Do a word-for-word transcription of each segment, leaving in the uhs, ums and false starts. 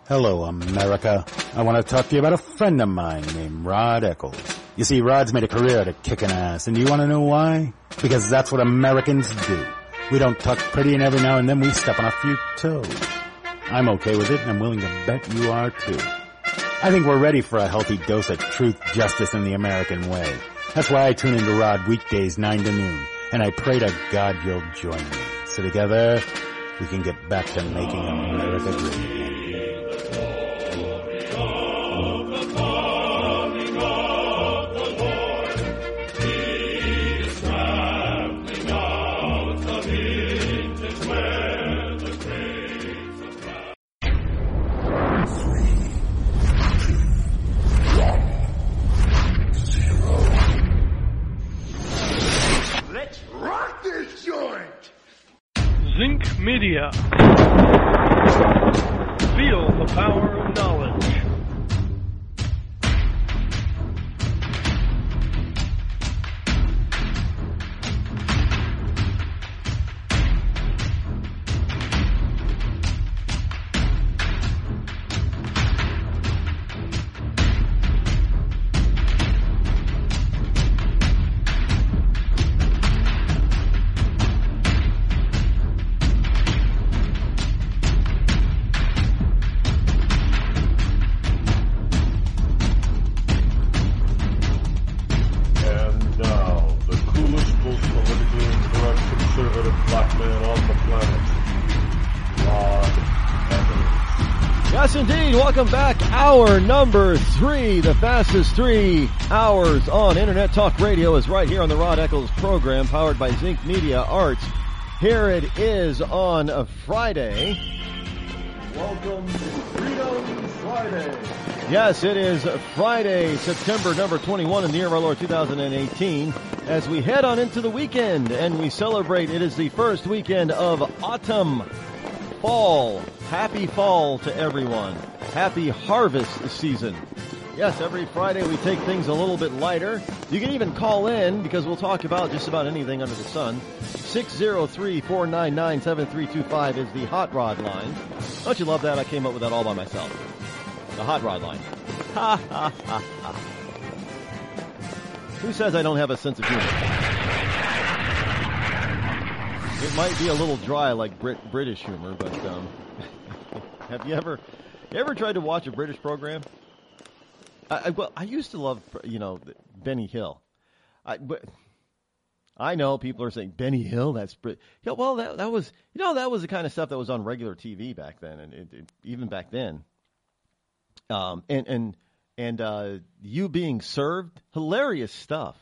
Hello, America. I want to talk to you about a friend of mine named Rod Eccles. You see, Rod's made a career out of kicking ass, and do you want to know why? Because that's what Americans do. We don't talk pretty, and every now and then we step on a few toes. I'm okay with it, and I'm willing to bet you are too. I think we're ready for a healthy dose of truth, justice, and the American way. That's why I tune into Rod weekdays nine to noon, and I pray to God you'll join me. So together, we can get back to making America great again. Zinc Media. Feel the power of knowledge. Welcome back. Hour number three, the fastest three hours on Internet Talk Radio is right here on the Rod Eccles program, powered by Zinc Media Arts. Here it is on a Friday. Welcome to Freedom Friday. Yes, it is Friday, September number twenty-one in the year of our Lord two thousand eighteen, as we head on into the weekend and we celebrate. It is the first weekend of autumn, fall. Happy fall to everyone. Happy harvest season. Yes, every Friday we take things a little bit lighter. You can even call in because we'll talk about just about anything under the sun. six oh three, four nine nine, seven three two five is the Hot Rod line. Don't you love that? I came up with that all by myself. The Hot Rod line. Ha ha ha ha. Who says I don't have a sense of humor? It might be a little dry like Brit- British humor, but um, have you ever... You ever tried to watch a British program? I, I, well, I used to love, you know, Benny Hill. I, but I know people are saying Benny Hill. That's Brit. Yeah, well, that that was, you know, that was the kind of stuff that was on regular T V back then, and it, it, even back then. Um, and and and uh, You Being Served, hilarious stuff.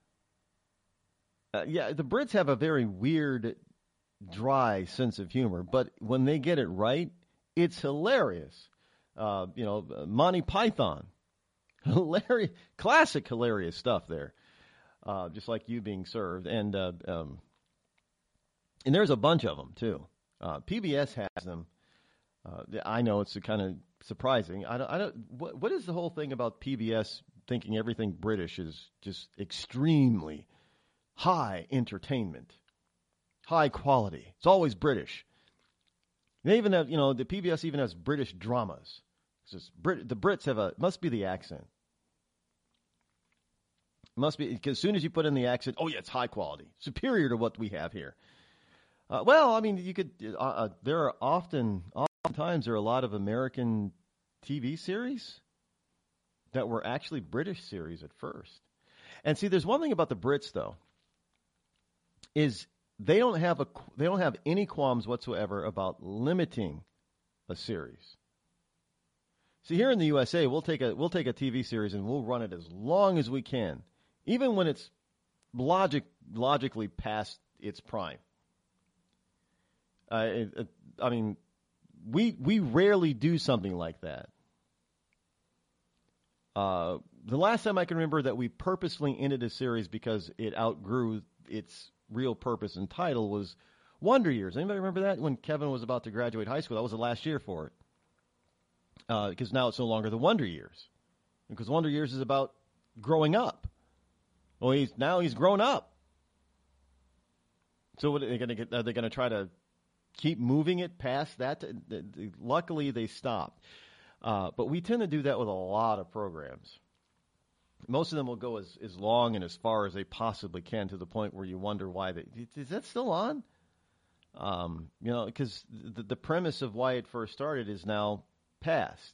Uh, yeah, the Brits have a very weird, dry sense of humor, but when they get it right, it's hilarious. Uh, you know, Monty Python, hilarious, classic hilarious stuff there. Uh, just like You Being Served, and uh, um, and there's a bunch of them too. Uh, P B S has them. Uh, I know it's kind of surprising. I don't. I don't. What, what is the whole thing about P B S thinking everything British is just extremely high entertainment, high quality? It's always British. They even have, you know, the P B S even has British dramas. It's just Brit, the Brits have a, must be the accent. Must be, because as soon as you put in the accent, oh yeah, it's high quality, superior to what we have here. Uh, well, I mean, you could, uh, uh, there are often, oftentimes there are a lot of American T V series that were actually British series at first. And see, there's one thing about the Brits though, is They don't have a they don't have any qualms whatsoever about limiting a series. See, here in the U S A, we'll take a we'll take a T V series and we'll run it as long as we can, even when it's logic logically past its prime. Uh, it, it, I mean, we we rarely do something like that. Uh, the last time I can remember that we purposely ended a series because it outgrew its real purpose and title was Wonder Years. Anybody remember that? When Kevin was about to graduate high school, that was the last year for it. Uh, because now it's no longer the Wonder Years. Because Wonder Years is about growing up. Well, he's now he's grown up. So what are they going to get? Are they going to try to keep moving it past that? Luckily, they stopped. Uh, but we tend to do that with a lot of programs. Most of them will go as, as long and as far as they possibly can, to the point where you wonder why they, is that still on? Um, you know, because the, the premise of why it first started is now past.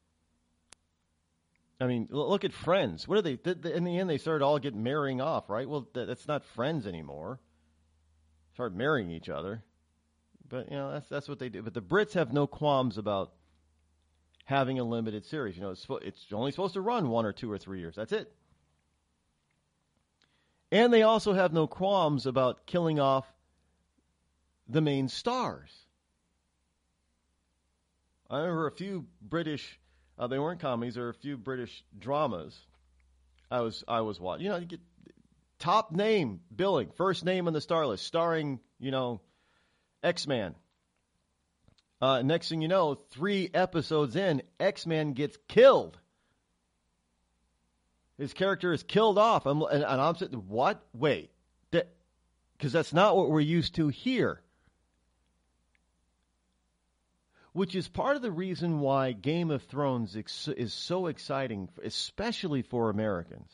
I mean, look at Friends. What are they? In the end, they started all getting marrying off, right? Well, that's not Friends anymore. Start marrying each other, but you know that's that's what they do. But the Brits have no qualms about having a limited series. You know, it's it's only supposed to run one or two or three years. That's it. And they also have no qualms about killing off the main stars. I remember a few British. Uh, they weren't comedies. There were a few British dramas. I was I was watching. You know, you get top name billing, first name on the star list, starring you know, X-Man. Uh, next thing you know, three episodes in, X-Man gets killed. His character is killed off. I'm, and, and I'm saying, what? Wait, because that, that's not what we're used to here. Which is part of the reason why Game of Thrones ex- is so exciting, especially for Americans.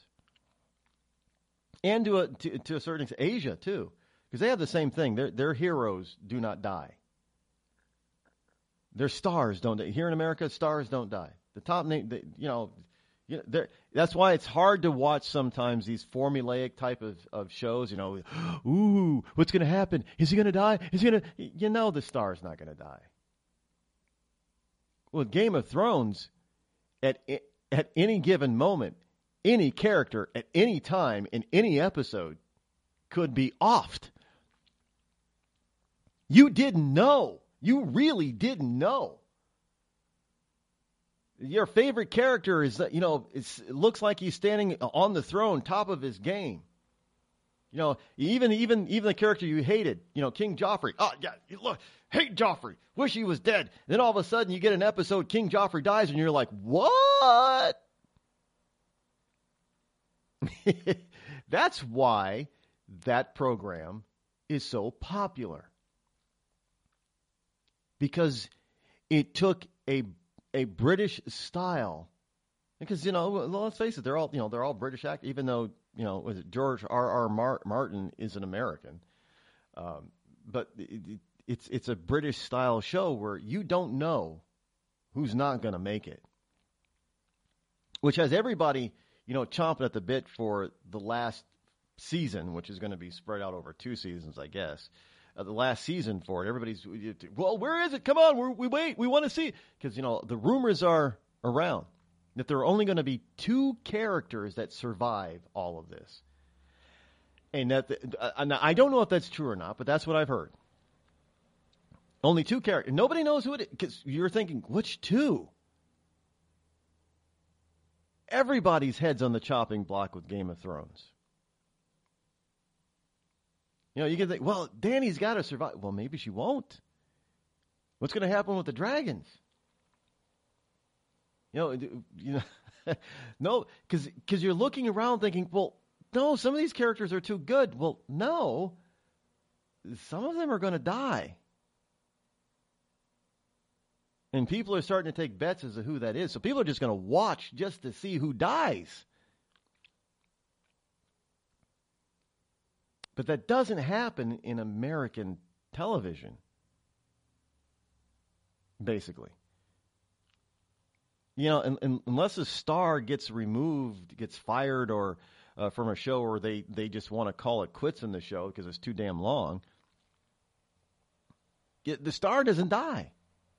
And to a, to, to a certain extent, Asia, too. Because they have the same thing. Their, their heroes do not die. Their stars don't die. Here in America, stars don't die. The top name, the, you know, you know that's why it's hard to watch sometimes these formulaic type of, of shows. You know, ooh, what's going to happen? Is he going to die? Is he going to, you know the star's not going to die. Well, Game of Thrones, at at any given moment, any character at any time in any episode could be offed. You didn't know. You really didn't know. Your favorite character is, you know, it's, it looks like he's standing on the throne, top of his game. You know, even even even the character you hated, you know, King Joffrey. Oh, yeah, look, hate Joffrey. Wish he was dead. Then all of a sudden you get an episode, King Joffrey dies, and you're like, what? That's why that program is so popular. Because it took a a British style. Because, you know, let's face it, they're all, you know, they're all British actors, even though, you know, was it George R. R. Mar- Martin is an American. Um, but it, it's it's a British style show where you don't know who's not going to make it. Which has everybody, you know, chomping at the bit for the last season, which is going to be spread out over two seasons, I guess. Uh, the last season for it. Everybody's, well, where is it? Come on, we're, we wait. We want to see it. Because, you know, the rumors are around that there are only going to be two characters that survive all of this. And that the, uh, I don't know if that's true or not, but that's what I've heard. Only two characters. Nobody knows who it is. Because you're thinking, which two? Everybody's head's on the chopping block with Game of Thrones. You know, you can think, well, Dany's got to survive. Well, maybe she won't. What's going to happen with the dragons? You know, you know, no, because because you're looking around thinking, well, no, some of these characters are too good. Well, no, some of them are going to die. And people are starting to take bets as to who that is. So people are just going to watch just to see who dies. But that doesn't happen in American television, basically. You know, and, and unless a star gets removed, gets fired, or uh, from a show, or they, they just want to call it quits in the show because it's too damn long, it, the star doesn't die.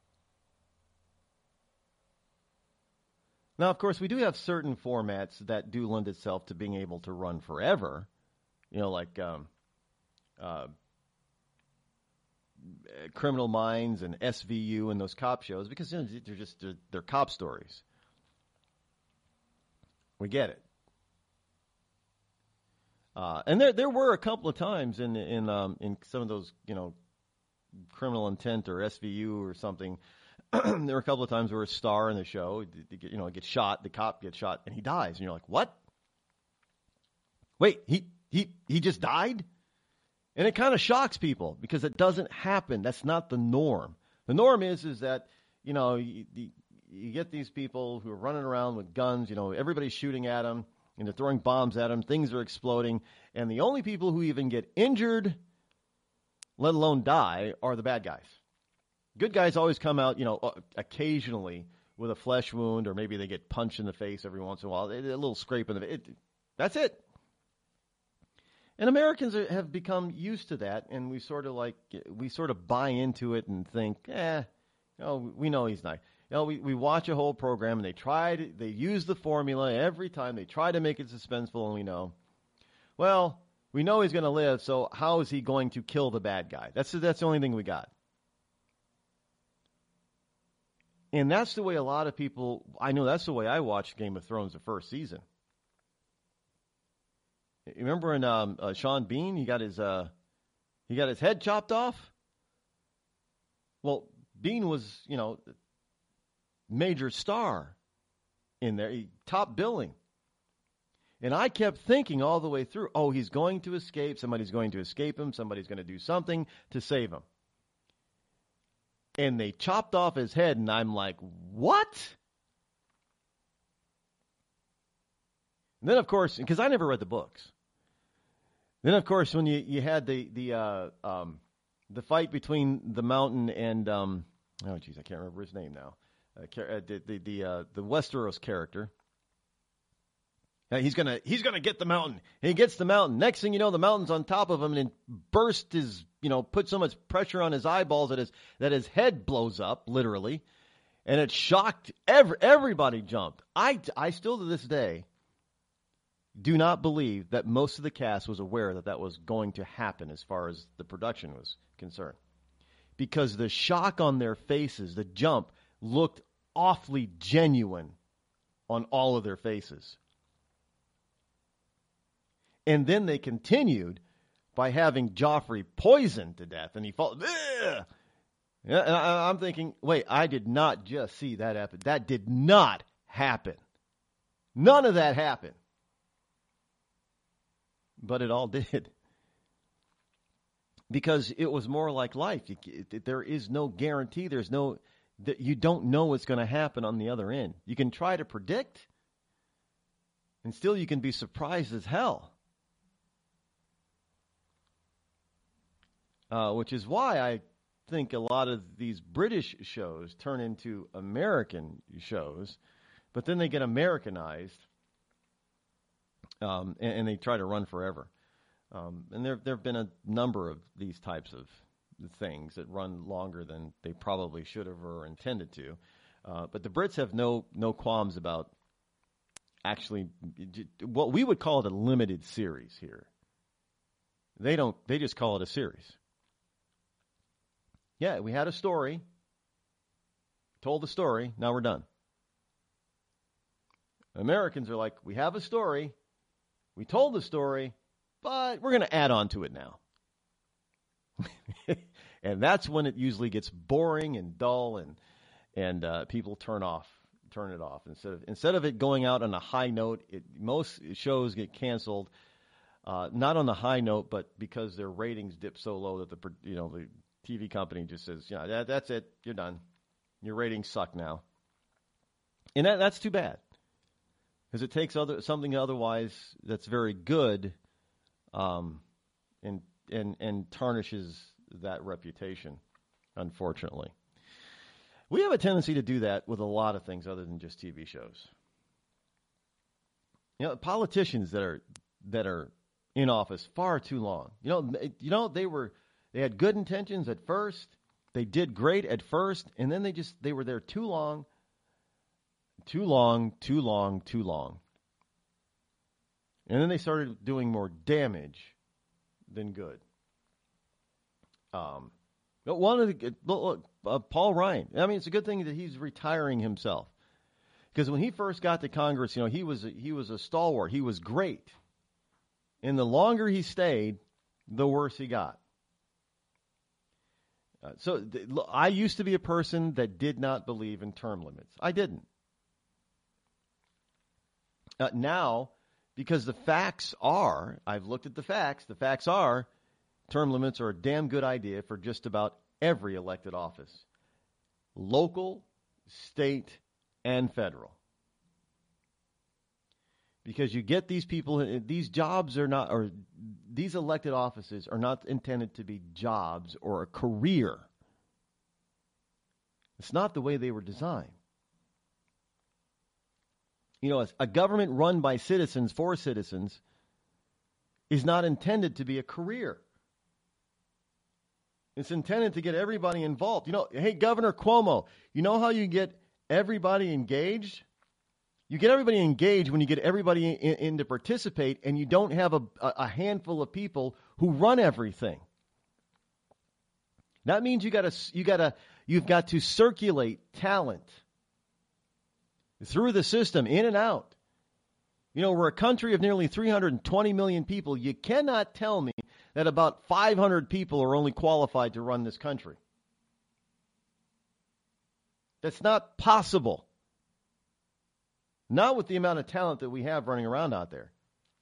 Now, of course, we do have certain formats that do lend itself to being able to run forever. You know, like um, uh, Criminal Minds and S V U and those cop shows, because you know, they're just they're, they're cop stories. We get it. Uh, and there there were a couple of times in in um, in some of those, you know, Criminal Intent or S V U or something. There were a couple of times where a star in the show, you know, gets shot, the cop gets shot, and he dies, and you're like, what? Wait, he. He he just died? And it kind of shocks people because it doesn't happen. That's not the norm. The norm is is that, you know, you, you get these people who are running around with guns, you know, everybody's shooting at them, and they're throwing bombs at them, things are exploding, and the only people who even get injured, let alone die, are the bad guys. Good guys always come out, you know, occasionally with a flesh wound, or maybe they get punched in the face every once in a while, a little scrape in the face. That's it. And Americans are, have become used to that, and we sort of like, we sort of buy into it and think, eh, you know, we know he's not. You know, we, we watch a whole program, and they try to, they use the formula every time. They try to make it suspenseful, and we know, well, we know he's going to live, so how is he going to kill the bad guy? That's, that's the only thing we got. And that's the way a lot of people, I know that's the way I watched Game of Thrones the first season. You remember in um, uh, Sean Bean, he got his uh, he got his head chopped off? Well, Bean was, you know, major star in there, he, top billing. And I kept thinking all the way through, oh, he's going to escape, somebody's going to escape him, somebody's going to do something to save him. And they chopped off his head, and I'm like, what? And then, of course, because I never read the books. Then, of course, when you, you had the the uh, um, the fight between the Mountain and um, oh, geez, I can't remember his name now. Uh, the the the, uh, the Westeros character. Uh, he's gonna he's gonna get the Mountain. And he gets the Mountain. Next thing you know, the Mountain's on top of him and burst his, you know, put so much pressure on his eyeballs that his that his head blows up, literally, and it shocked every everybody jumped. I I still to this day do not believe that most of the cast was aware that that was going to happen as far as the production was concerned, because the shock on their faces, the jump, looked awfully genuine on all of their faces. And then they continued by having Joffrey poisoned to death, and he fought. Ugh! Yeah, and I, I'm thinking, wait, I did not just see that happen. That did not happen. None of that happened. But it all did. Because it was more like life. You, it, there is no guarantee. There's no, that you don't know what's going to happen on the other end. You can try to predict, and still you can be surprised as hell. Uh, which is why I think a lot of these British shows turn into American shows, but then they get Americanized, um, and, and they try to run forever. Um, and there there have been a number of these types of things that run longer than they probably should have or intended to. Uh, but the Brits have no no qualms about actually what we would call it a limited series here. They don't. They just call it a series. Yeah, we had a story, told the story, now we're done. Americans are like, we have a story, we told the story, but we're going to add on to it now. And that's when it usually gets boring and dull, and and uh, people turn off, turn it off. Instead of instead of it going out on a high note, it, most shows get canceled, uh, not on the high note, but because their ratings dip so low that the you know the T V company just says, yeah, that, that's it, you're done. Your ratings suck now. And that, that's too bad. Because it takes other something otherwise that's very good um, and, and, and tarnishes that reputation, unfortunately. We have a tendency to do that with a lot of things other than just T V shows. You know, politicians that are that are in office far too long. You know, you know they were... They had good intentions at first. They did great at first, and then they just they were there too long, too long, too long, too long. And then they started doing more damage than good. Um, but one of the look, uh, Paul Ryan. I mean, it's a good thing that he's retiring himself, because when he first got to Congress, you know, he was he was a stalwart. He was great, and the longer he stayed, the worse he got. Uh, so th- I used to be a person that did not believe in term limits. I didn't. Uh, now, because the facts are, I've looked at the facts, the facts are term limits are a damn good idea for just about every elected office. Local, state, and federal. Because you get these people, these jobs are not, or these elected offices are not intended to be jobs or a career. It's not the way they were designed. You know, a government run by citizens for citizens is not intended to be a career. It's intended to get everybody involved. You know, hey, Governor Cuomo, you know how you get everybody engaged? You get everybody engaged when you get everybody in, in to participate, and you don't have a, a handful of people who run everything. That means you got to you got to you've got to circulate talent through the system, in and out. You know, we're a country of nearly three hundred twenty million people. You cannot tell me that about five hundred people are only qualified to run this country. That's not possible. Not with the amount of talent that we have running around out there.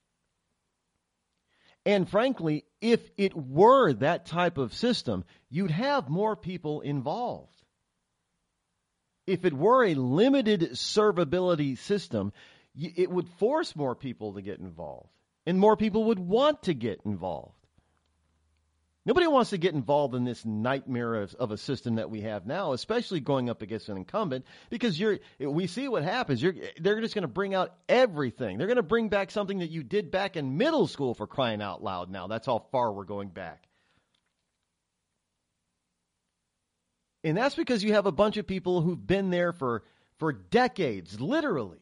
And frankly, if it were that type of system, you'd have more people involved. If it were a limited servability system, it would force more people to get involved. And more people would want to get involved. Nobody wants to get involved in this nightmare of, of a system that we have now, especially going up against an incumbent, because you're. We see what happens. You're, they're just going to bring out everything. They're going to bring back something that you did back in middle school, for crying out loud now. That's how far we're going back. And that's because you have a bunch of people who've been there for, for decades, literally.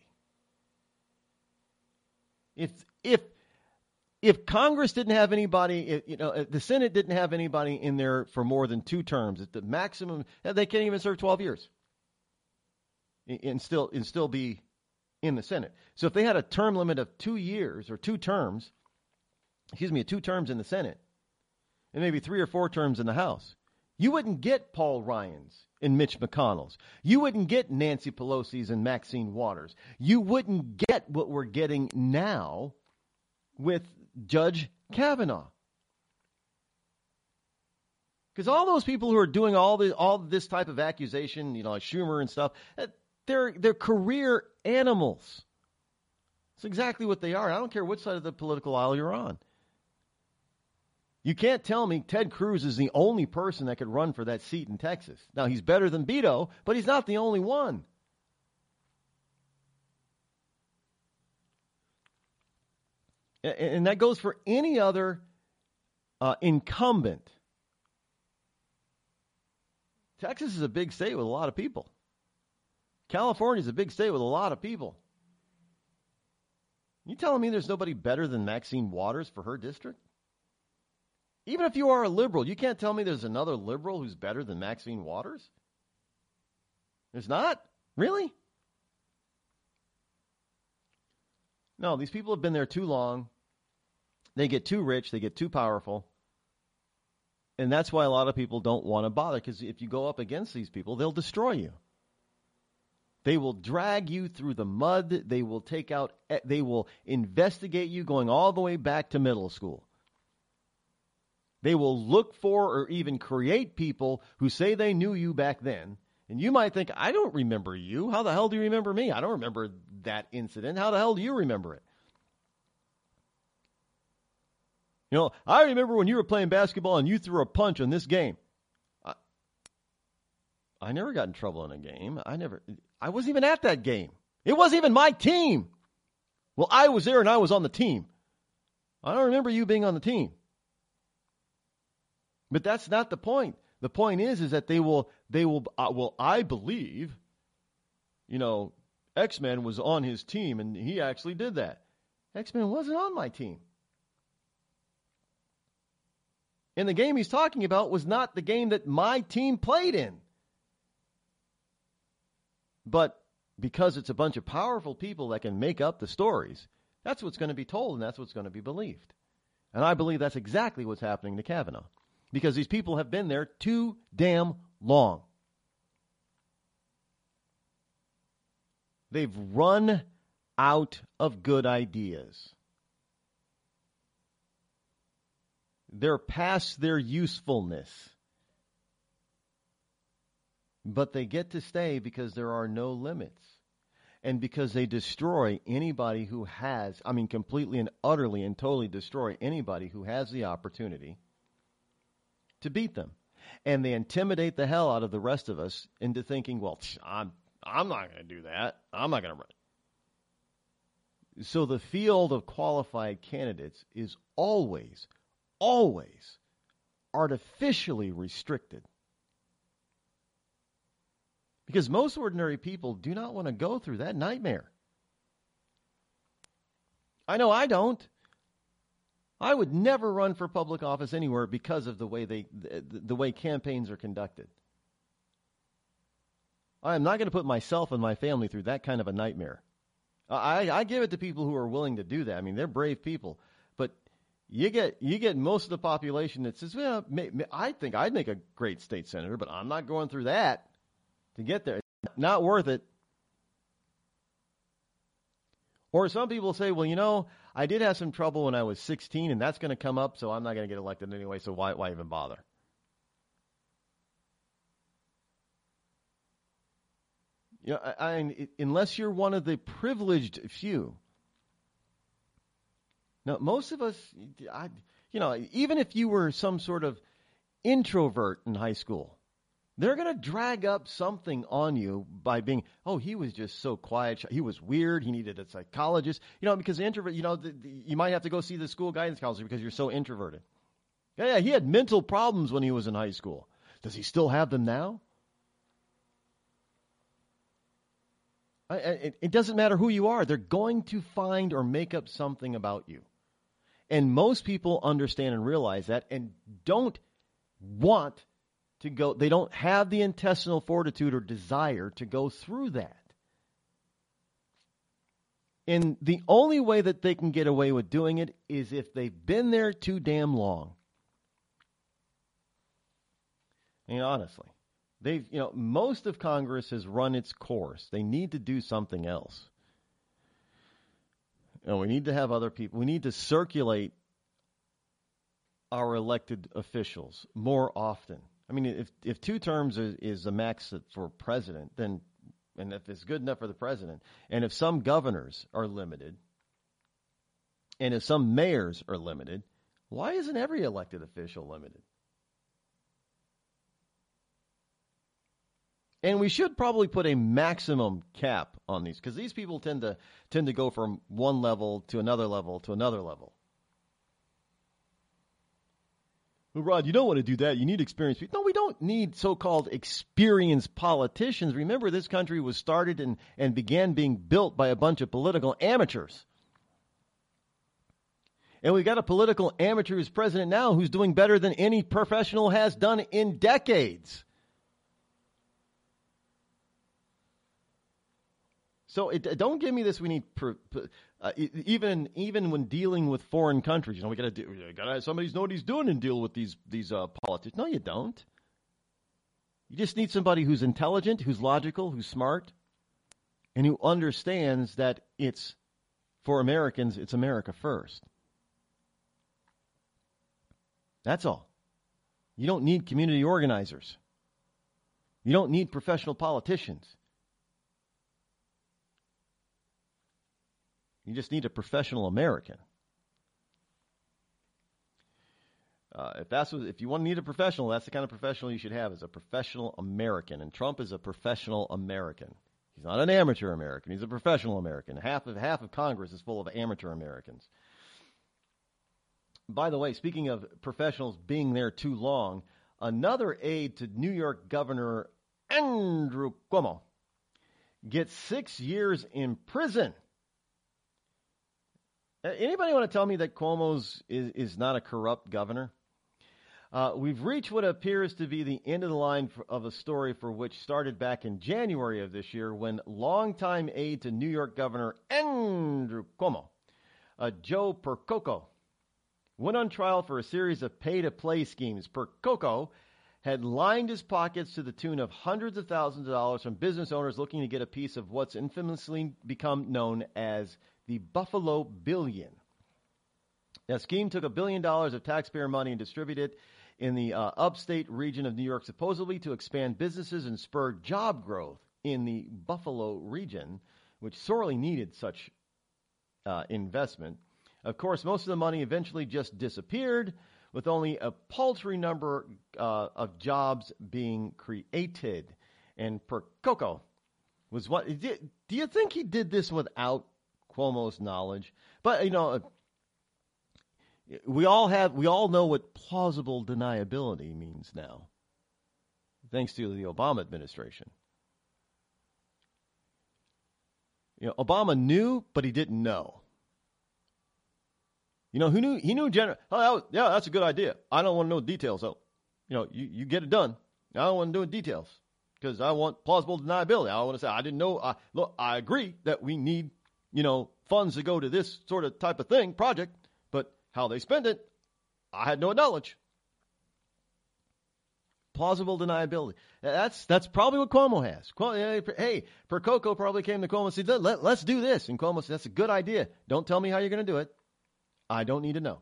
If if if Congress didn't have anybody, if, you know, if the Senate didn't have anybody in there for more than two terms, at the maximum, they can't even serve twelve years and still and still be in the Senate. So if they had a term limit of two years or two terms, excuse me, two terms in the Senate, and maybe three or four terms in the House, you wouldn't get Paul Ryan's and Mitch McConnell's. You wouldn't get Nancy Pelosi's and Maxine Waters. You wouldn't get what we're getting now with Judge Kavanaugh. Because all those people who are doing all the all this type of accusation, you know, like Schumer and stuff, they're they're career animals. That's exactly what they are. I don't care which side of the political aisle you're on. You can't tell me Ted Cruz is the only person that could run for that seat in Texas. Now, he's better than Beto, but he's not the only one. And that goes for any other uh, incumbent. Texas is a big state with a lot of people. California is a big state with a lot of people. You telling me there's nobody better than Maxine Waters for her district? Even if you are a liberal, you can't tell me there's another liberal who's better than Maxine Waters? There's not? Really? No, these people have been there too long. They get too rich. They get too powerful. And that's why a lot of people don't want to bother, because if you go up against these people, they'll destroy you. They will drag you through the mud. They will take out, they will investigate you going all the way back to middle school. They will look for or even create people who say they knew you back then. And you might think, I don't remember you. How the hell do you remember me? I don't remember that incident. How the hell do you remember it? You know, I remember when you were playing basketball and you threw a punch in this game. I, I never got in trouble in a game. I never, I wasn't even at that game. It wasn't even my team. Well, I was there and I was on the team. I don't remember you being on the team. But that's not the point. The point is, is that they will, they will, uh, well, I believe, you know, X-Men was on his team and he actually did that. X-Men wasn't on my team. And the game he's talking about was not the game that my team played in. But because it's a bunch of powerful people that can make up the stories, that's what's going to be told and that's what's going to be believed. And I believe that's exactly what's happening to Kavanaugh. Because these people have been there too damn long. They've run out of good ideas. They're past their usefulness. But they get to stay because there are no limits. and because they destroy anybody who has, I mean, completely and utterly and totally destroy anybody who has the opportunity to beat them. And they intimidate the hell out of the rest of us into thinking, well, I'm, I'm not going to do that. I'm not going to run. So the field of qualified candidates is always, always artificially restricted. Because most ordinary people do not want to go through that nightmare. I know I don't. I would never run for public office anywhere because of the way they, the, the way campaigns are conducted. I am not going to put myself and my family through that kind of a nightmare. I, I give it to people who are willing to do that. I mean, they're brave people. But you get you get most of the population that says, well, may, may, I think I'd make a great state senator, but I'm not going through that to get there. It's not worth it. Or some people say, well, you know, I did have some trouble when I was sixteen, and that's going to come up, so I'm not going to get elected anyway, so why, why even bother? You know, I, I mean, unless you're one of the privileged few. Now, most of us, I, you know, even if you were some sort of introvert in high school, they're going to drag up something on you by being, oh, he was just so quiet. He was weird. He needed a psychologist. You know, because the introvert, you know, the, the, you might have to go see the school guidance counselor because you're so introverted. Yeah, yeah, he had mental problems when he was in high school. Does he still have them now? I, it, it doesn't matter who you are. They're going to find or make up something about you. And most people understand and realize that and don't want to go, they don't have the intestinal fortitude or desire to go through that. And the only way that they can get away with doing it is if they've been there too damn long. I mean, honestly, they've, you know, most of Congress has run its course. They need to do something else. You know, we need to have other people, we need to circulate our elected officials more often. I mean, if if two terms is, is a max for president, then, and if it's good enough for the president, and if some governors are limited, and if some mayors are limited, why isn't every elected official limited? And we should probably put a maximum cap on these, because these people tend to tend to go from one level to another level to another level. Well, Rod, you don't want to do that. You need experienced people. No, we don't need so-called experienced politicians. Remember, this country was started and, and began being built by a bunch of political amateurs. And we've got a political amateur who's president now who's doing better than any professional has done in decades. So it, don't give me this. We need uh, even even when dealing with foreign countries. You know, we got to do. We got to have somebody who knows what he's doing and deal with these these uh, politics. No, you don't. You just need somebody who's intelligent, who's logical, who's smart, and who understands that it's for Americans. It's America first. That's all. You don't need community organizers. You don't need professional politicians. You just need a professional American. Uh, if that's what, if you want to need a professional, that's the kind of professional you should have, is a professional American. And Trump is a professional American. He's not an amateur American. He's a professional American. Half of half of Congress is full of amateur Americans. By the way, speaking of professionals being there too long, another aide to New York Governor Andrew Cuomo gets six years in prison. Anybody want to tell me that Cuomo's is, is not a corrupt governor? Uh, we've reached what appears to be the end of the line for, of a story for which started back in January of this year when longtime aide to New York Governor Andrew Cuomo, uh, Joe Percoco, went on trial for a series of pay-to-play schemes. Percoco had lined his pockets to the tune of hundreds of thousands of dollars from business owners looking to get a piece of what's infamously become known as the Buffalo Billion. That scheme took a billion dollars of taxpayer money and distributed it in the uh, upstate region of New York, supposedly to expand businesses and spur job growth in the Buffalo region, which sorely needed such uh, investment. Of course, most of the money eventually just disappeared, with only a paltry number uh, of jobs being created. And Percoco was what? Did, do you think he did this without Cuomo's knowledge? But you know, we all have, we all know what plausible deniability means now, thanks to the Obama administration. You know, Obama knew, but he didn't know. You know, who knew? He knew general. Oh, that was, yeah, that's a good idea. I don't want to know details, though. You know, you, you get it done. I don't want to know details because I want plausible deniability. I want to say I didn't know. I, look, I agree that we need, you know, funds to go to this sort of type of thing, project, but how they spend it, I had no knowledge. Plausible deniability. That's that's probably what Cuomo has. Hey, Percoco probably came to Cuomo and said, Let, let's do this. And Cuomo said, that's a good idea. Don't tell me how you're going to do it. I don't need to know.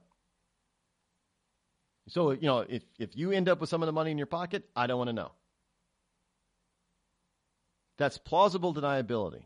So, you know, if, if you end up with some of the money in your pocket, I don't want to know. That's plausible deniability.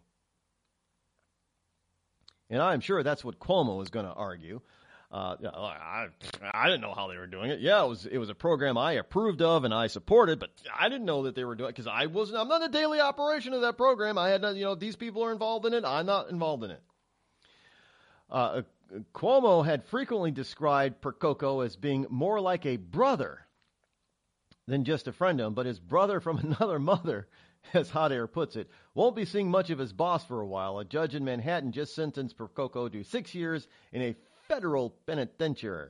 And I'm sure that's what Cuomo is going to argue. Uh, I, I didn't know how they were doing it. Yeah, it was it was a program I approved of and I supported, but I didn't know that they were doing it because I wasn't. I'm not a daily operation of that program. I had, you know, these people are involved in it. I'm not involved in it. Uh, Cuomo had frequently described Percoco as being more like a brother than just a friend of him, but his brother from another mother, as Hot Air puts it, won't be seeing much of his boss for a while. A judge in Manhattan just sentenced Percoco to six years in a federal penitentiary.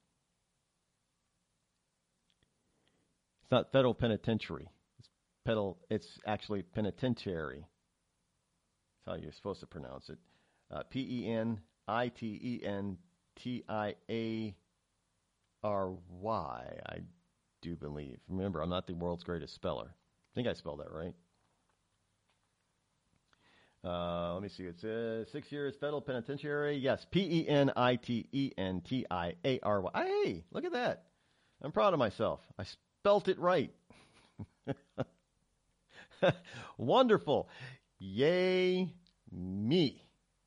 It's not federal penitentiary. It's pedal. It's actually penitentiary. That's how you're supposed to pronounce it. Uh, P E N I T E N T I A R Y, I do believe. Remember, I'm not the world's greatest speller. I think I spelled that right. Uh, let me see. It says six years federal penitentiary. Yes, P E N I T E N T I A R Y. Hey, look at that. I'm proud of myself. I spelt it right. Wonderful. Yay me.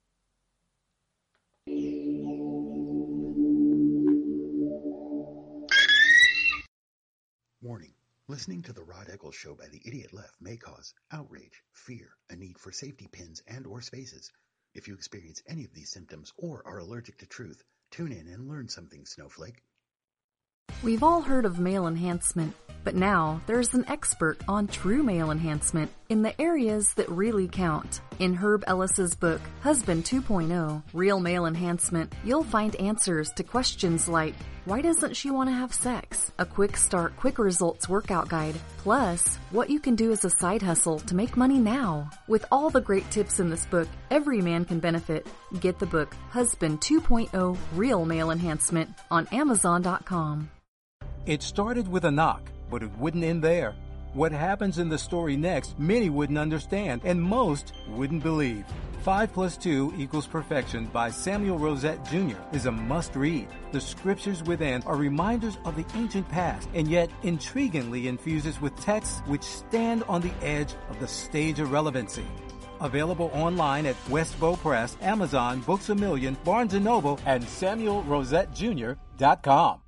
Warning. Listening to the Rod Eccles Show by the Idiot Left may cause outrage, fear, a need for safety pins and or spaces. If you experience any of these symptoms or are allergic to truth, tune in and learn something, Snowflake. We've all heard of male enhancement, but now there's an expert on true male enhancement in the areas that really count. In Herb Ellis's book, Husband two point oh, Real Male Enhancement, you'll find answers to questions like, why doesn't she want to have sex? A quick start, quick results workout guide, plus what you can do as a side hustle to make money now. With all the great tips in this book, every man can benefit. Get the book, Husband two point oh, Real Male Enhancement, on Amazon dot com. It started with a knock, but it wouldn't end there. What happens in the story next, many wouldn't understand, and most wouldn't believe. Five plus two equals perfection by Samuel Rosette Junior is a must-read. The scriptures within are reminders of the ancient past, and yet intriguingly infuses with texts which stand on the edge of the stage of relevancy. Available online at Westbow Press, Amazon, Books A Million, Barnes and Noble, and Samuel Rosette Junior dot com.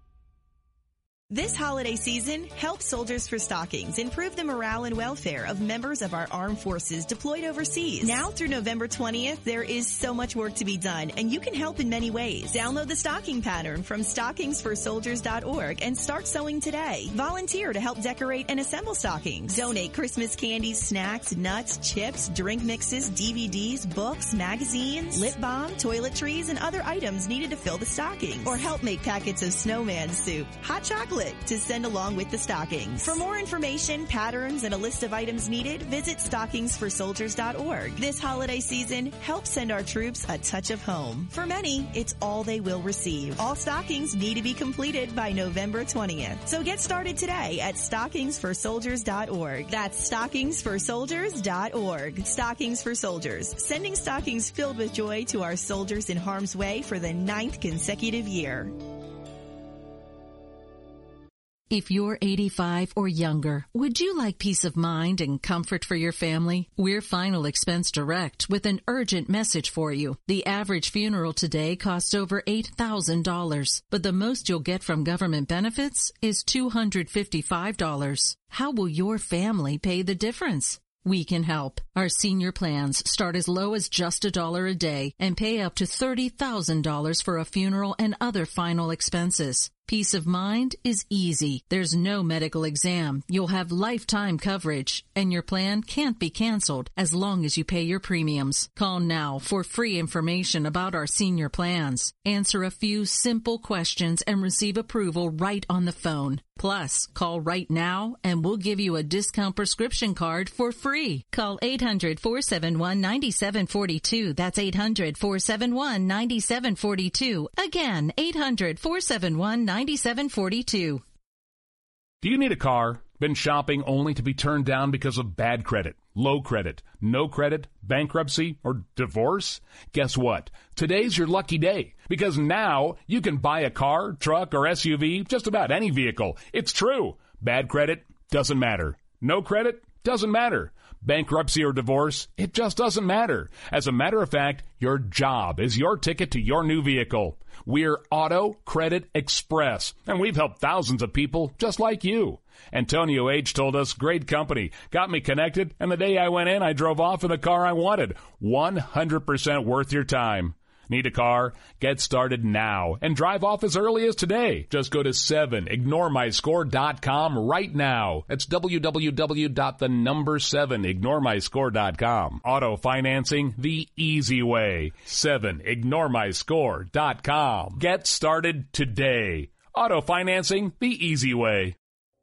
This holiday season, help Soldiers for Stockings improve the morale and welfare of members of our armed forces deployed overseas. Now through November twentieth, there is so much work to be done, and you can help in many ways. Download the stocking pattern from stockings for soldiers dot org and start sewing today. Volunteer to help decorate and assemble stockings. Donate Christmas candies, snacks, nuts, chips, drink mixes, D V Ds, books, magazines, lip balm, toiletries, and other items needed to fill the stockings. Or help make packets of snowman soup, hot chocolate, to send along with the stockings. For more information, patterns, and a list of items needed, visit stockings for soldiers dot org. This holiday season, help send our troops a touch of home. For many, it's all they will receive. All stockings need to be completed by November twentieth. So get started today at stockings for soldiers dot org. That's stockings for soldiers dot org. Stockings for Soldiers, sending stockings filled with joy to our soldiers in harm's way for the ninth consecutive year. If you're eighty-five or younger, would you like peace of mind and comfort for your family? We're Final Expense Direct with an urgent message for you. The average funeral today costs over eight thousand dollars, but the most you'll get from government benefits is two hundred fifty-five dollars. How will your family pay the difference? We can help. Our senior plans start as low as just a dollar a day and pay up to thirty thousand dollars for a funeral and other final expenses. Peace of mind is easy. There's no medical exam. You'll have lifetime coverage, and your plan can't be canceled as long as you pay your premiums. Call now for free information about our senior plans. Answer a few simple questions and receive approval right on the phone. Plus, call right now and we'll give you a discount prescription card for free. Call eight hundred, four seven one, nine seven four two. That's eight hundred, four seven one, nine seven four two. Again, eight hundred, four seven one, nine seven four two. Do you need a car? Been shopping only to be turned down because of bad credit, low credit, no credit, bankruptcy, or divorce? Guess what? Today's your lucky day, because now you can buy a car, truck, or S U V, just about any vehicle. It's true. Bad credit doesn't matter. No credit doesn't matter. Bankruptcy or divorce, it just doesn't matter. As a matter of fact, your job is your ticket to your new vehicle. We're Auto Credit Express, and we've helped thousands of people just like you. Antonio H. told us, great company, got me connected, and the day I went in, I drove off in the car I wanted. one hundred percent worth your time. Need a car? Get started now and drive off as early as today. Just go to seven ignore my score dot com right now. That's w w w dot the number seven ignore my score dot com. Auto financing the easy way. seven ignore my score dot com. Get started today. Auto financing the easy way.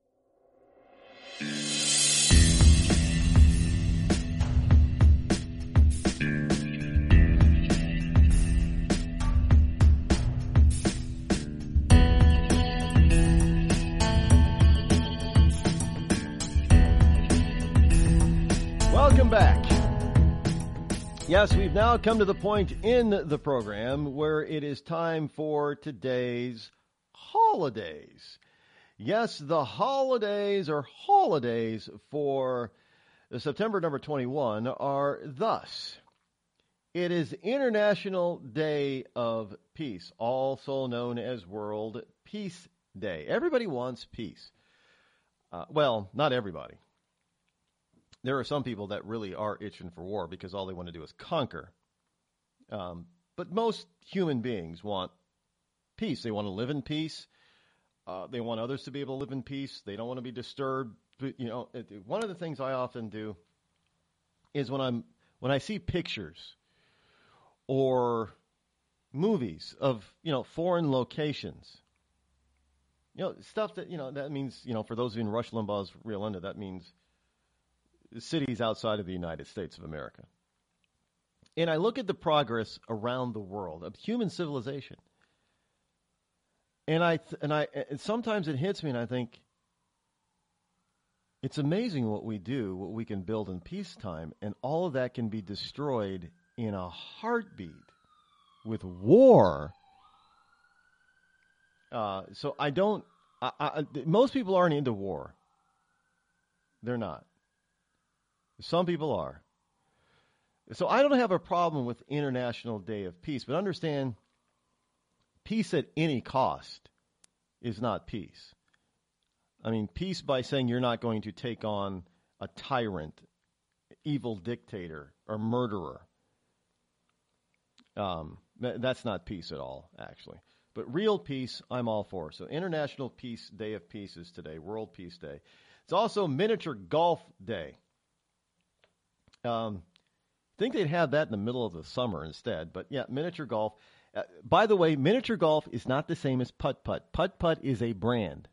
Welcome back. Yes, we've now come to the point in the program where it is time for today's holidays. Yes, the holidays or holidays for September number twenty-one are thus. It is International Day of Peace, also known as World Peace Day. Everybody wants peace. Uh, well, not everybody. There are some people that really are itching for war because all they want to do is conquer. Um, but most human beings want peace. They want to live in peace. Uh, they want others to be able to live in peace. They don't want to be disturbed. But, you know, it, one of the things I often do is when I'm when I see pictures or movies of, you know, foreign locations, you know, stuff that, you know, that means, you know, for those of you in Rush Limbaugh's Real Under, that means cities outside of the United States of America. And I look at the progress around the world of human civilization. And I and I and sometimes it hits me and I think it's amazing what we do, what we can build in peacetime, and all of that can be destroyed in a heartbeat with war. Uh, so I don't I, I, most people aren't into war. They're not. Some people are. So I don't have a problem with International Day of Peace, but understand peace at any cost is not peace. I mean, peace by saying you're not going to take on a tyrant, evil dictator, or murderer. Um, that's not peace at all, actually. But real peace, I'm all for. So International Peace Day of Peace is today, World Peace Day. It's also Miniature Golf Day. Um, I think they'd have that in the middle of the summer instead. But, yeah, miniature golf. Uh, by the way, miniature golf is not the same as putt-putt. Putt-putt is a brand.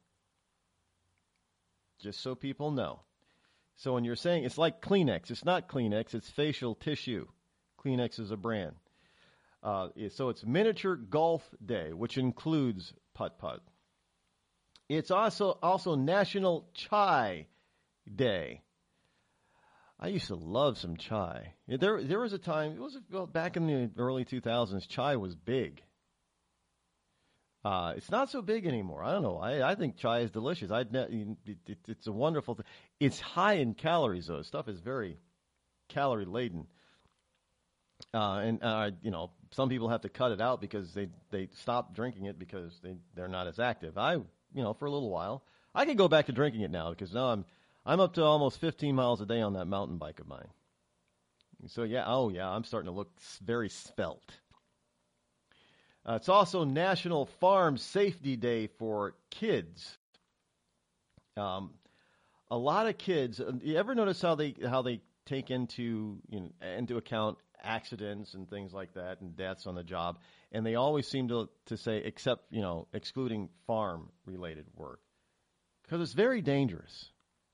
Just so people know. So when you're saying it's like Kleenex, it's not Kleenex, it's facial tissue. Kleenex is a brand. Uh, so it's Miniature Golf Day, which includes putt-putt. It's also also National Chai Day. I used to love some chai. There, there was a time. It was well, back in the early two thousands. Chai was big. Uh, it's not so big anymore. I don't know. I, I think chai is delicious. I'd ne- it, it, it's a wonderful thing. It's high in calories, though. Stuff is very calorie laden. Uh, and, uh, you know, some people have to cut it out because they, they stop drinking it because they, they're not as active. I, you know, for a little while, I could go back to drinking it now because now I'm, I'm up to almost fifteen miles a day on that mountain bike of mine. So, yeah, oh, yeah, I'm starting to look very svelte. Uh, it's also National Farm Safety Day for kids. Um, a lot of kids, you ever notice how they how they take into you know, into account accidents and things like that and deaths on the job, and they always seem to to say except you know excluding farm related work because it's very dangerous.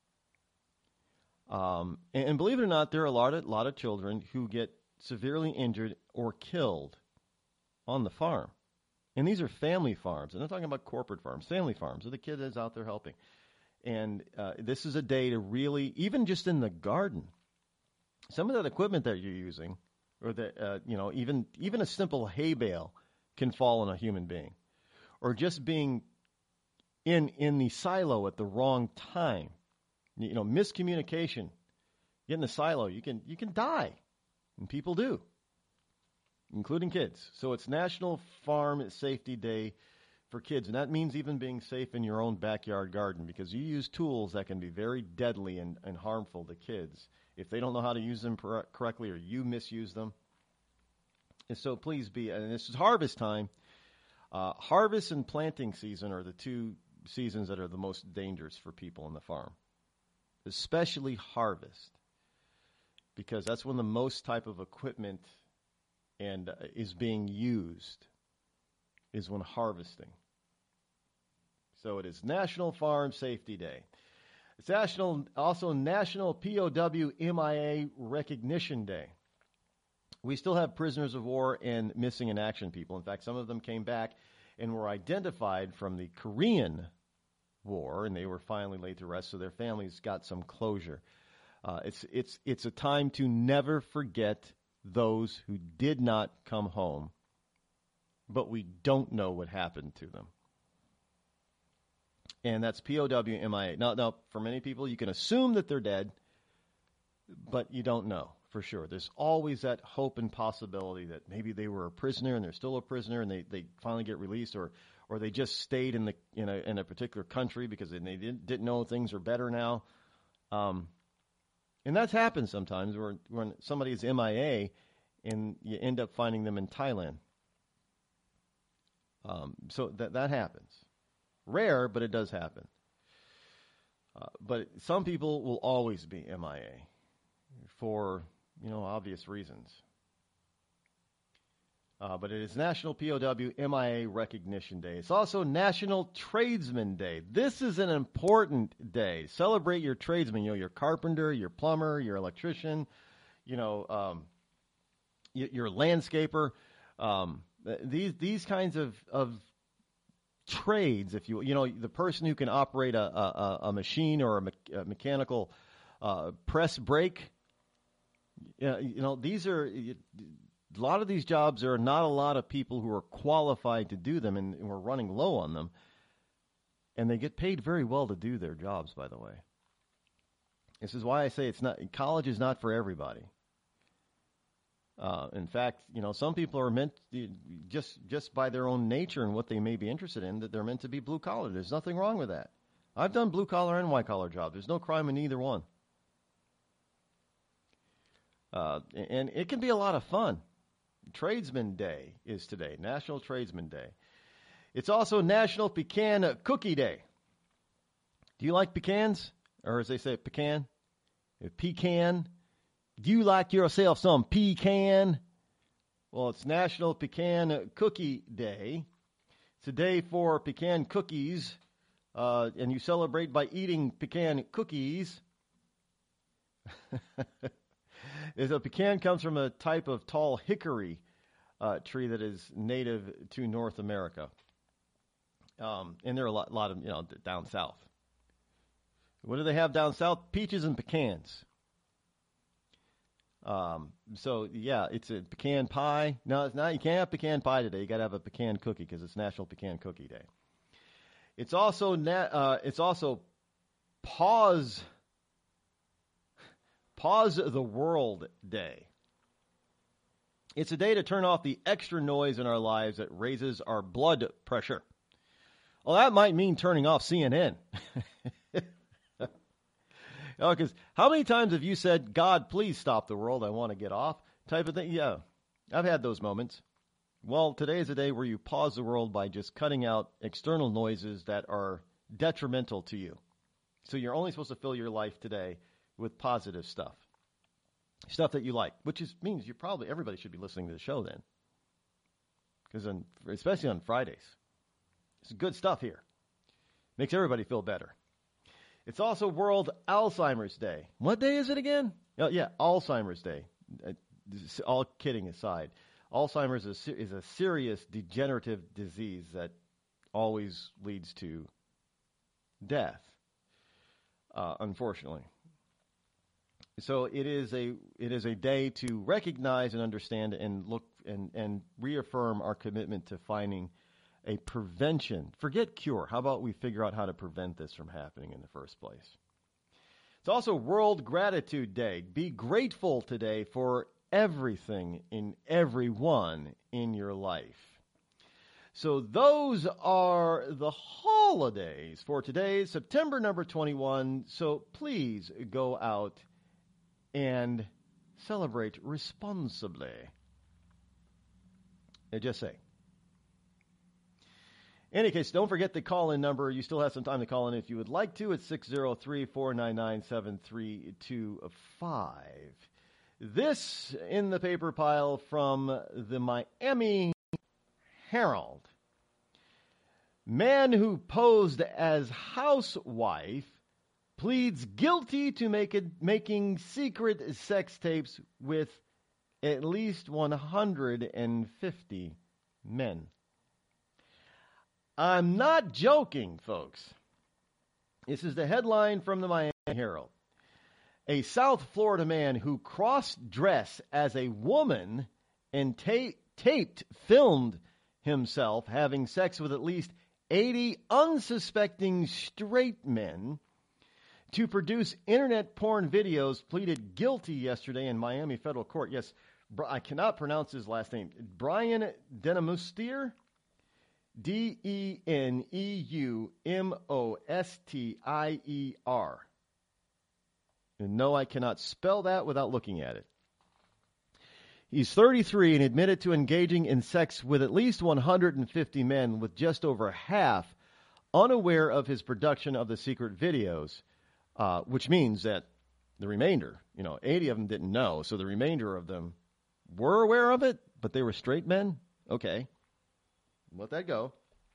Um, and, and believe it or not, there are a lot of lot of children who get severely injured or killed on the farm. And these are family farms. I'm not talking about corporate farms. Family farms are the kid that's out there helping. And uh, this is a day to really, even just in the garden, some of that equipment that you're using, or the, uh, you know, even even a simple hay bale can fall on a human being. Or just being in in the silo at the wrong time. You know, miscommunication. Get in the silo, you can you can die. And people do. Including kids. So it's National Farm Safety Day for kids. And that means even being safe in your own backyard garden because you use tools that can be very deadly and, and harmful to kids if they don't know how to use them per- correctly or you misuse them. And so please be, and this is harvest time. Uh, harvest and planting season are the two seasons that are the most dangerous for people on the farm. Especially harvest. Because that's when the most type of equipment and uh, is being used is when harvesting. So it is National Farm Safety Day. It's national, also National P O W M I A Recognition Day. We still have prisoners of war and missing in action people. In fact, some of them came back and were identified from the Korean War, and they were finally laid to rest, so their families got some closure. Uh, it's it's it's a time to never forget those who did not come home, but we don't know what happened to them. And that's P O W M I A. Now, now, for many people, you can assume that they're dead, but you don't know for sure. There's always that hope and possibility that maybe they were a prisoner and they're still a prisoner and they, they finally get released, or or they just stayed in the in a in a particular country because they didn't didn't know things are better now. Um, And that's happened sometimes where when somebody is M I A and you end up finding them in Thailand. Um, so that that happens. Rare, but it does happen. Uh, but some people will always be M I A for, you know, obvious reasons. Uh, but it is National P O W M I A Recognition Day. It's also National Tradesman Day. This is an important day. Celebrate your tradesmen. You know, your carpenter, your plumber, your electrician, you know, um, your, your landscaper. Um, these these kinds of, of trades, if you you know, the person who can operate a a, a machine or a, me- a mechanical uh, press brake. You know, you know, these are. You, A lot of these jobs, there are not a lot of people who are qualified to do them, and, and we're running low on them. And they get paid very well to do their jobs, by the way. This is why I say it's not college is not for everybody. Uh, in fact, you know, some people are meant just just by their own nature and what they may be interested in, that they're meant to be blue collar. There's nothing wrong with that. I've done blue collar and white collar jobs. There's no crime in either one. Uh, and it can be a lot of fun. Tradesman Day is today, National Tradesman Day. It's also National Pecan Cookie Day. Do you like pecans? Or as they say, pecan? Pecan. Do you like yourself some pecan? Well, it's National Pecan Cookie Day. It's a day for pecan cookies, uh, and you celebrate by eating pecan cookies. Is a pecan comes from a type of tall hickory uh, tree that is native to North America, um, and there are a lot, lot of you know down south. What do they have down south? Peaches and pecans. Um, so, yeah, it's a pecan pie. No, it's not. You can't have pecan pie today. You got to have a pecan cookie because it's National Pecan Cookie Day. It's also na- uh, it's also Pause Pause the World Day. It's a day to turn off the extra noise in our lives that raises our blood pressure. Well, that might mean turning off C N N. Because how many times have you said, God, please stop the world, I want to get off, type of thing? Yeah, I've had those moments. Well, today is a day where you pause the world by just cutting out external noises that are detrimental to you. So you're only supposed to fill your life today with positive stuff. Stuff that you like, which is, means you probably, everybody should be listening to the show then. Because especially on Fridays. It's good stuff here. Makes everybody feel better. It's also World Alzheimer's Day. What day is it again? Oh, yeah, Alzheimer's Day. Uh, all kidding aside. Alzheimer's is a, is a serious degenerative disease that always leads to death, uh, unfortunately. So it is a it is a day to recognize and understand and look and, and reaffirm our commitment to finding a prevention. Forget cure. How about we figure out how to prevent this from happening in the first place? It's also World Gratitude Day. Be grateful today for everything and everyone in your life. So those are the holidays for today, September number twenty-one. So please go out and celebrate responsibly. I just say. In any case, don't forget the call-in number. You still have some time to call in if you would like to. It's six oh three, four nine nine, seven three two five. This in the paper pile from the Miami Herald. Man who posed as housewife pleads guilty to make it, making secret sex tapes with at least one hundred fifty men. I'm not joking, folks. This is the headline from the Miami Herald. A South Florida man who cross-dressed as a woman and ta- taped, filmed himself having sex with at least eighty unsuspecting straight men to produce internet porn videos pleaded guilty yesterday in Miami federal court. Yes, I cannot pronounce his last name. Brian Deneustier? D E N E U M O S T I E R. And no, I cannot spell that without looking at it. He's thirty-three and admitted to engaging in sex with at least one hundred fifty men, with just over half unaware of his production of the secret videos, uh, which means that the remainder, you know, eighty of them didn't know, so the remainder of them were aware of it, but they were straight men? Okay. Let that go.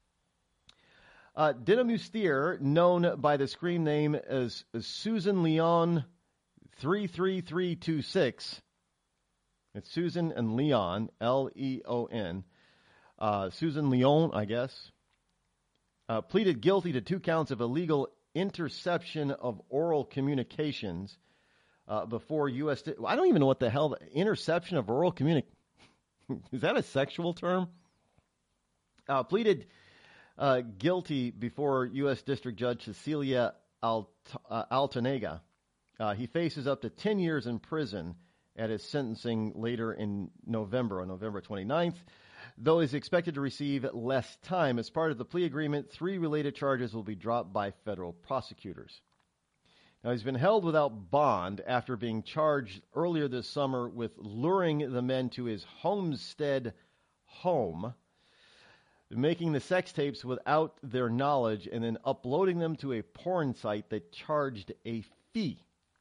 Uh, Deneustier, known by the screen name as, as Susan Leon three three three two six. It's Susan and Leon, L E O N. Uh, Susan Leon, I guess, uh, pleaded guilty to two counts of illegal interception of oral communications uh, before U S I don't even know what the hell the interception of oral communication. Is that a sexual term? Uh, pleaded uh, guilty before U S District Judge Cecilia Alt- uh, Altanega. Uh, he faces up to ten years in prison at his sentencing later in November, on November twenty-ninth, though he's expected to receive less time. As part of the plea agreement, three related charges will be dropped by federal prosecutors. Now, he's been held without bond after being charged earlier this summer with luring the men to his homestead home, making the sex tapes without their knowledge, and then uploading them to a porn site that charged a fee.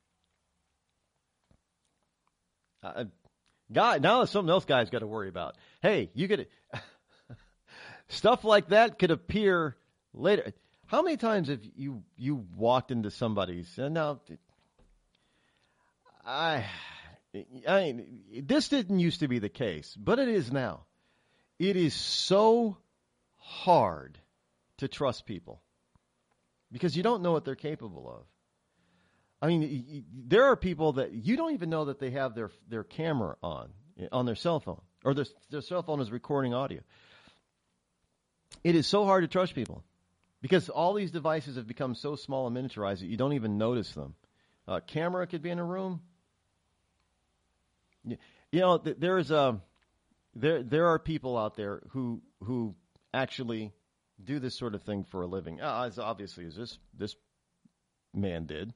Uh, guy, now there's something else guys got to worry about. Hey, you could stuff like that could appear later. How many times have you you walked into somebody's? And now, I, I, this didn't used to be the case, but it is now. It is so hard to trust people because you don't know what they're capable of. I mean, y- y- there are people that you don't even know that they have their their camera on, on their cell phone, or their, their cell phone is recording audio. It is so hard to trust people because all these devices have become so small and miniaturized that you don't even notice them. A camera could be in a room. You, you know, th- there is a there there are people out there who who actually do this sort of thing for a living, uh, as obviously as this this man did.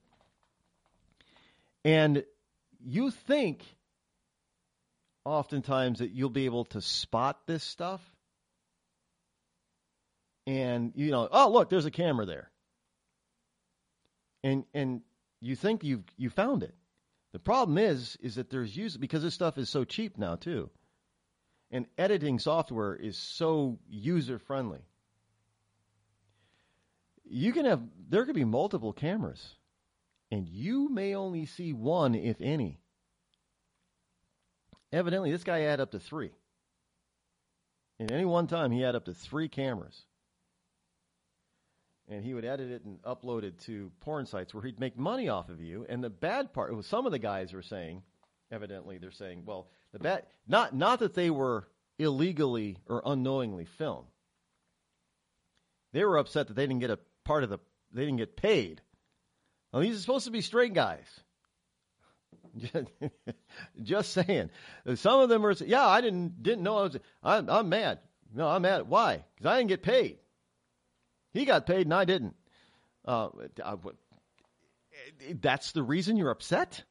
And you think oftentimes that you'll be able to spot this stuff. And, you know, oh, look, there's a camera there. And and you think you've you found it. The problem is, is that there's use, because this stuff is so cheap now, too. And editing software is so user-friendly. You can have, there could be multiple cameras. And you may only see one, if any. Evidently, this guy had up to three. At any one time, he had up to three cameras. And he would edit it and upload it to porn sites where he'd make money off of you. And the bad part, was some of the guys are saying, evidently they're saying, well, the bad, not not that they were illegally or unknowingly filmed. They were upset that they didn't get a part of the, they didn't get paid. Well, these are supposed to be straight guys. Just saying. Some of them are, yeah, I didn't didn't know I was, I'm, I'm mad. No, I'm mad. Why? Because I didn't get paid. He got paid and I didn't. Uh, I, that's the reason you're upset?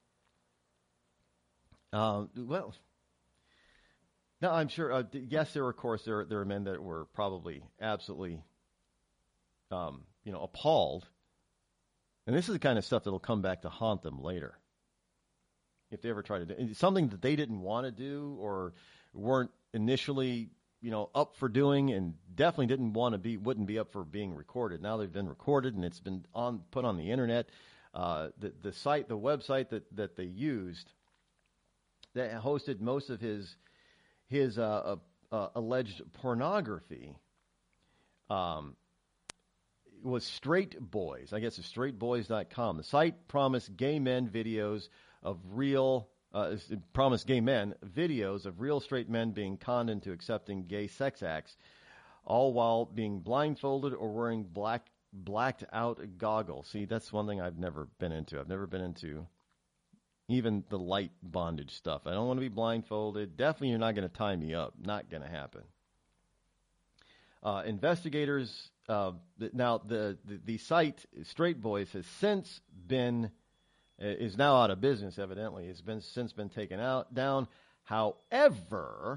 Uh, well, no, I'm sure. Uh, yes, there were, of course, there there were men that were probably absolutely, um, you know, appalled. And this is the kind of stuff that'll come back to haunt them later. If they ever try to do something that they didn't want to do or weren't initially, you know, up for doing, and definitely didn't want to be, wouldn't be up for being recorded. Now they've been recorded and it's been on put on the internet. Uh, the the site, the website that, that they used, that hosted most of his his uh, uh, uh, alleged pornography, um, was Straight Boys. I guess it's straight boys dot com. The site promised gay men videos of real, uh, promised gay men videos of real straight men being conned into accepting gay sex acts, all while being blindfolded or wearing black blacked out goggles. See, that's one thing I've never been into. I've never been into even the light bondage stuff. I don't want to be blindfolded. Definitely you're not going to tie me up. Not going to happen. Uh, investigators, uh, now the, the, the site, Straight Boys, has since been, is now out of business, evidently. It's been since been taken out down. However,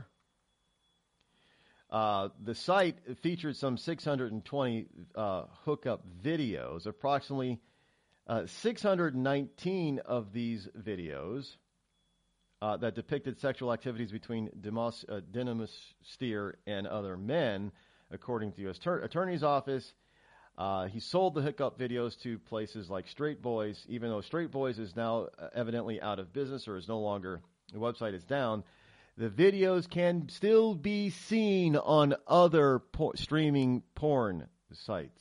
uh, the site featured some six hundred twenty uh, hookup videos. Approximately uh, six hundred nineteen of these videos uh, that depicted sexual activities between Demos, uh, Dynamis Steer and other men, according to the U S Tur- Attorney's Office. Uh, he sold the hookup videos to places like Straight Boys, even though Straight Boys is now uh, evidently out of business or is no longer, the website is down. The videos can still be seen on other por- streaming porn sites.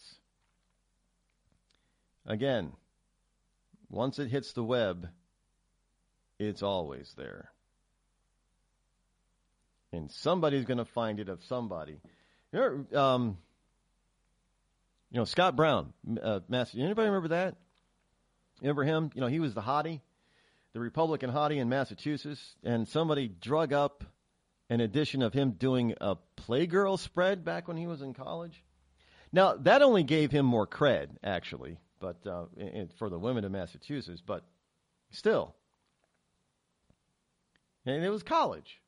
Again, once it hits the web, it's always there. And somebody's going to find it of somebody. You know, um, you know Scott Brown, uh, Mass- anybody remember that? Remember him? You know, he was the hottie, the Republican hottie in Massachusetts, and somebody drug up an edition of him doing a Playgirl spread back when he was in college. Now, that only gave him more cred, actually, but uh, in, for the women of Massachusetts, but still. And it was college.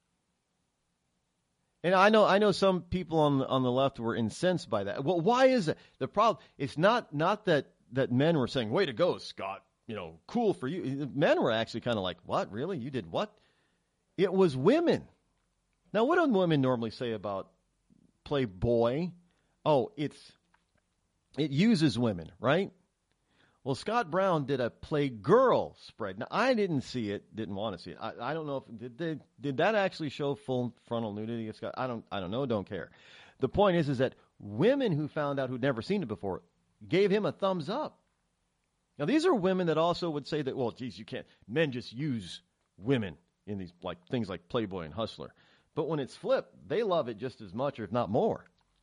And I know I know some people on the, on the left were incensed by that. Well, why is it? The problem, it's not not that, that men were saying, way to go, Scott, you know, cool for you. Men were actually kind of like, what, really? You did what? It was women. Now, what do women normally say about Playboy? Oh, it's it uses women, right? Well, Scott Brown did a Playgirl spread. Now, I didn't see it, didn't want to see it. I, I don't know if did they, did that actually show full frontal nudity of Scott? I don't I don't know, don't care. The point is is that women who found out who'd never seen it before gave him a thumbs up. Now, these are women that also would say that, well, geez, you can't, men just use women in these like things like Playboy and Hustler. But when it's flipped, they love it just as much, or if not more.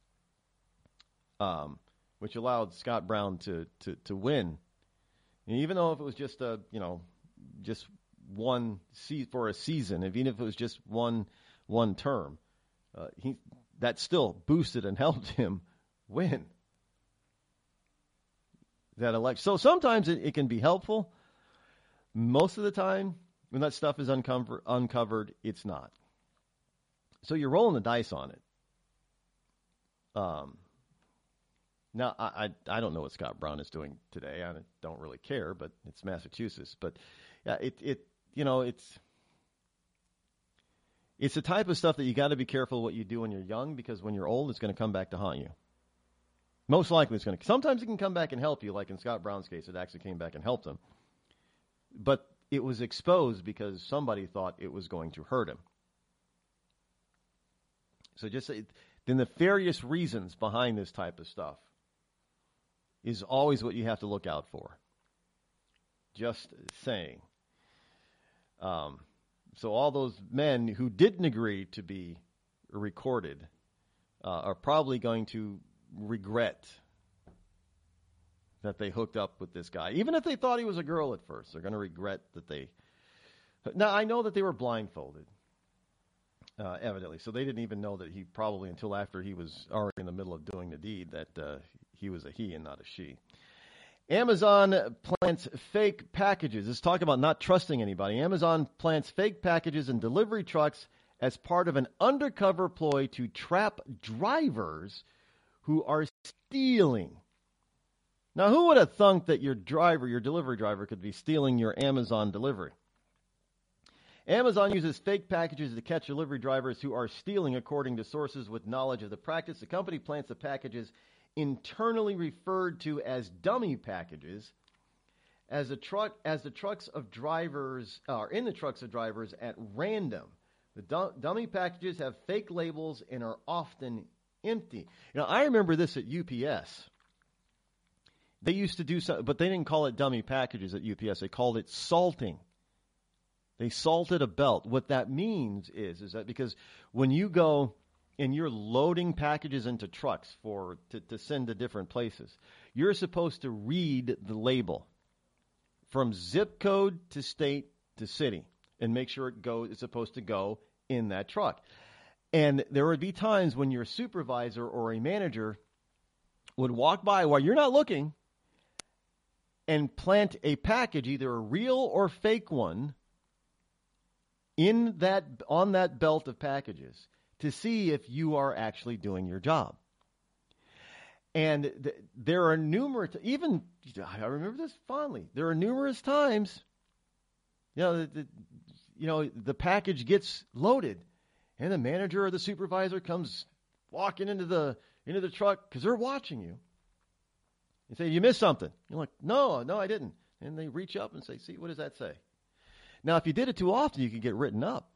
Um, which allowed Scott Brown to, to, to win. And even though if it was just a, you know, just one se- for a season, even if it was just one one term, uh, he that still boosted and helped him win that election. So sometimes it, it can be helpful. Most of the time, when that stuff is uncover- uncovered, it's not. So you're rolling the dice on it. Um. Now, I, I I don't know what Scott Brown is doing today. I don't really care, but it's Massachusetts. But yeah, it it you know it's it's the type of stuff that you got to be careful what you do when you're young, because when you're old, it's going to come back to haunt you. Most likely, it's going to. Sometimes it can come back and help you, like in Scott Brown's case, it actually came back and helped him. But it was exposed because somebody thought it was going to hurt him. So just the nefarious reasons behind this type of stuff is always what you have to look out for. Just saying. Um, so all those men who didn't agree to be recorded uh, are probably going to regret that they hooked up with this guy. Even if they thought he was a girl at first, they're going to regret that they... Now, I know that they were blindfolded, uh, evidently, so they didn't even know that he probably, until after he was already in the middle of doing the deed, that uh, he was a he and not a she. Amazon plants fake packages. Let's talk about not trusting anybody. Amazon plants fake packages in delivery trucks as part of an undercover ploy to trap drivers who are stealing. Now, who would have thunk that your driver, your delivery driver, could be stealing your Amazon delivery? Amazon uses fake packages to catch delivery drivers who are stealing, according to sources with knowledge of the practice. The company plants the packages, internally referred to as dummy packages, as the truck as the trucks of drivers are uh, in the trucks of drivers at random. The du- dummy packages have fake labels and are often empty. You know, I remember this at U P S. They used to do something, but they didn't call it dummy packages at U P S. They called it salting. They salted a belt. What that means is, is that because when you go and you're loading packages into trucks for to, to send to different places, you're supposed to read the label from zip code to state to city and make sure it goes. It's supposed to go in that truck. And there would be times when your supervisor or a manager would walk by while you're not looking and plant a package, either a real or fake one, in that on that belt of packages to see if you are actually doing your job. And th- there are numerous, even, I remember this fondly, there are numerous times, you know, the, the, you know, the package gets loaded and the manager or the supervisor comes walking into the into the truck because they're watching you and say, you missed something. You're like, no, no, I didn't. And they reach up and say, see, what does that say? Now, if you did it too often, you could get written up.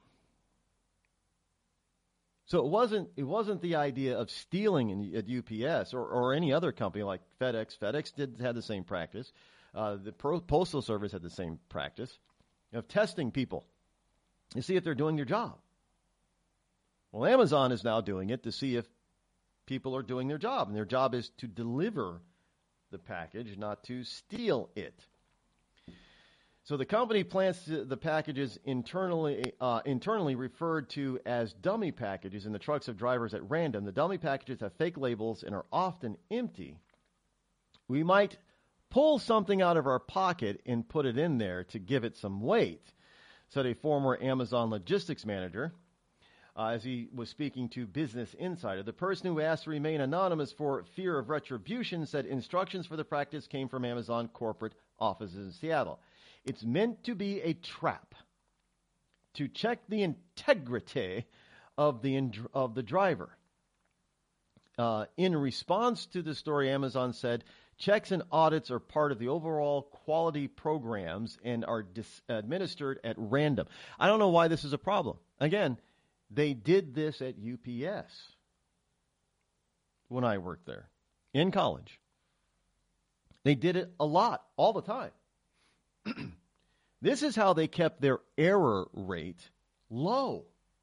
So it wasn't it wasn't the idea of stealing in, at U P S or, or any other company like FedEx. FedEx did had the same practice. Uh, the Pro, Postal Service had the same practice of testing people to see if they're doing their job. Well, Amazon is now doing it to see if people are doing their job, and their job is to deliver the package, not to steal it. So the company plants the packages internally uh, internally referred to as dummy packages in the trucks of drivers at random. The dummy packages have fake labels and are often empty. We might pull something out of our pocket and put it in there to give it some weight, said a former Amazon logistics manager uh, as he was speaking to Business Insider. The person who asked to remain anonymous for fear of retribution said instructions for the practice came from Amazon corporate offices in Seattle. It's meant to be a trap to check the integrity of the of the driver. Uh, in response to the story, Amazon said checks and audits are part of the overall quality programs and are dis- administered at random. I don't know why this is a problem. Again, they did this at U P S when I worked there in college. They did it a lot, all the time. This is how they kept their error rate low.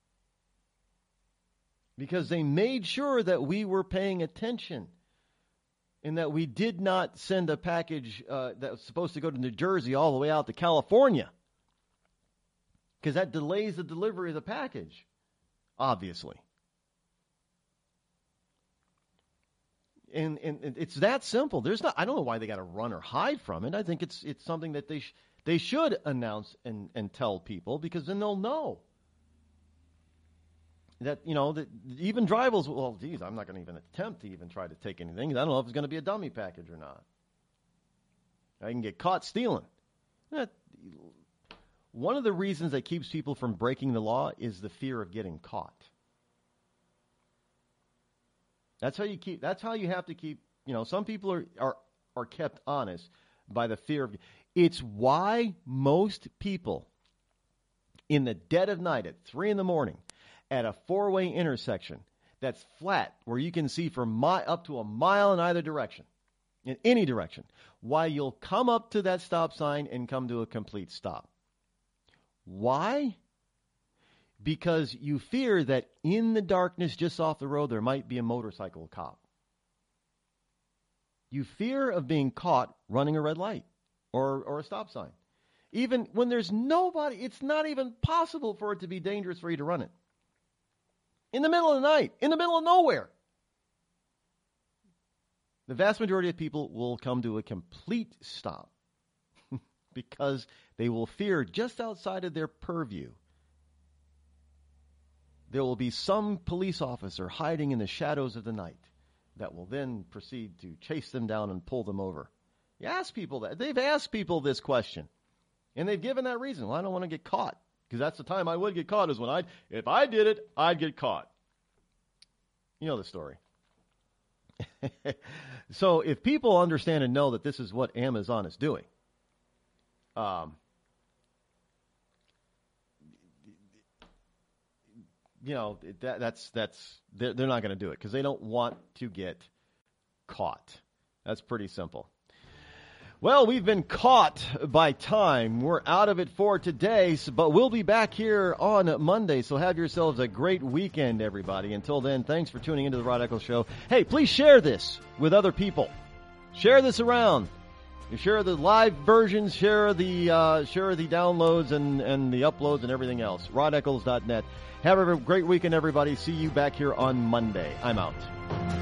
Because they made sure that we were paying attention and that we did not send a package uh, that was supposed to go to New Jersey all the way out to California. Because that delays the delivery of the package, obviously. And, and it's that simple. There's not. I don't know why they got to run or hide from it. I think it's it's something that they sh- they should announce and, and tell people, because then they'll know that, you know, that even drivers. Well, geez, I'm not going to even attempt to even try to take anything. I don't know if it's going to be a dummy package or not. I can get caught stealing. That, one of the reasons that keeps people from breaking the law is the fear of getting caught. That's how you keep. That's how you have to keep. You know, some people are are are kept honest by the fear of. It's why most people, in the dead of night at three in the morning, at a four-way intersection that's flat where you can see for mi- up to a mile in either direction, in any direction, why you'll come up to that stop sign and come to a complete stop. Why? Because you fear that in the darkness just off the road there might be a motorcycle cop. You fear of being caught running a red light or, or a stop sign. Even when there's nobody, it's not even possible for it to be dangerous for you to run it. In the middle of the night, in the middle of nowhere. The vast majority of people will come to a complete stop because they will fear just outside of their purview. There will be some police officer hiding in the shadows of the night that will then proceed to chase them down and pull them over. You ask people that. They've asked people this question, and they've given that reason. Well, I don't want to get caught, because that's the time I would get caught is when I'd, if I did it, I'd get caught. You know the story. So if people understand and know that this is what Amazon is doing, um, you know, that, that's, that's, they're, they're not going to do it because they don't want to get caught. That's pretty simple. Well, we've been caught by time. We're out of it for today, but we'll be back here on Monday, so have yourselves a great weekend, everybody. Until then, thanks for tuning into the Rod Eccles Show. Hey, please share this with other people. Share this around. You share the live versions, share the uh, share the downloads and, and the uploads and everything else. rod eccles dot net. Have a great weekend, everybody. See you back here on Monday. I'm out.